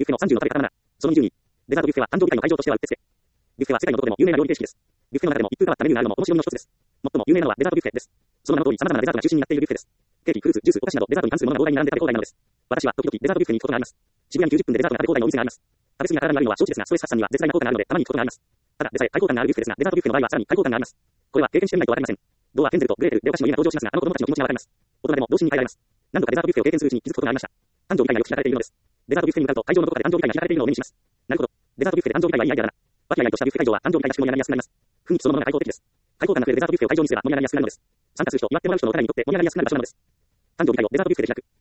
フェの30の壁が絡まな。その20に、デザートビュッフェは誕生日会の会場としてはうってつけ。ビュッフェは世界のどこでも有名な料理形式です。ビュッフェの中でも一風変わったメニューがあるのも面白みの一つです。最も有名なのはデザートビュッフェです。その名の通り様々なデザートが中心になっているビュッフェです。ケーキ、フルーツ、ジュース、お菓子などデザートに関するものが膨大に並んで食べ放題なのです。私は時々デザートビュッフェに行くことがあります。渋谷に90分でデザートが食べ放題のお店があります。食べ過ぎが体に悪いのは承知ですが、ストレス発散には絶大な効果があるのでたまに行くことがあります。ただでさえ開放感があるビュッフェですが、デザートビュッフェの場合はさらに開放感があります。これは経験してみないとわかりません。童話ヘンゼルとグレーテルでお菓子の家が登場しますが、あの子供たちの気持ちがわかります。大人でも童心に帰られます。何度かデザートビュッフェを経験するうちに気づくことがありました。誕生日会がよく開かれているのです。デザートビュッフェに向かうと会場のどこかで誕生日会が開かれているのを目にします。なるほど。デザートビュッフェで誕生日会はいいアイデアだな。和気あいあいとしたビュッフェ会場は誕生日会が質問になりやすくなります。雰囲気そのものが開放的です。開放感が増えるデザートビュッフェを会場にすれば盛り上がりやすくなるのです。参加する人、祝ってもらう人の彼にとって盛り上がりやすくなる場所なのです。誕生日会をデザートビュッフェで開く。